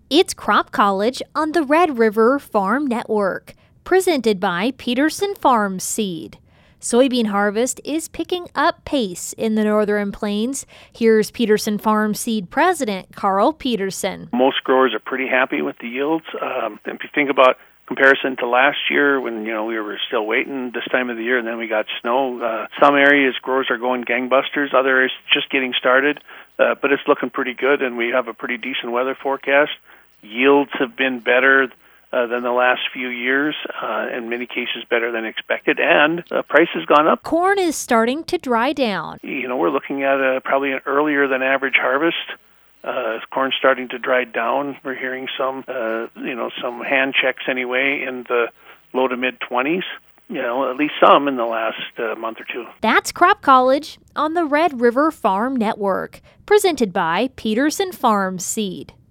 It's Crop College on the Red River Farm Network, presented by Peterson Farm Seed. Soybean harvest is picking up pace in the Northern Plains. Here's Peterson Farm Seed President Carl Peterson. Most growers are pretty happy with the yields. If you think about comparison to last year when we were still waiting this time of the year and then we got snow, some areas growers are going gangbusters, other areas just getting started, but it's looking pretty good and we have a pretty decent weather forecast. Yields have been better than the last few years, in many cases better than expected, and the price has gone up. Corn is starting to dry down. We're looking at probably an earlier than average harvest. Corn's starting to dry down. We're hearing some hand checks anyway in the low to mid 20s. At least some in the last month or two. That's Crop College on the Red River Farm Network, presented by Peterson Farm Seed.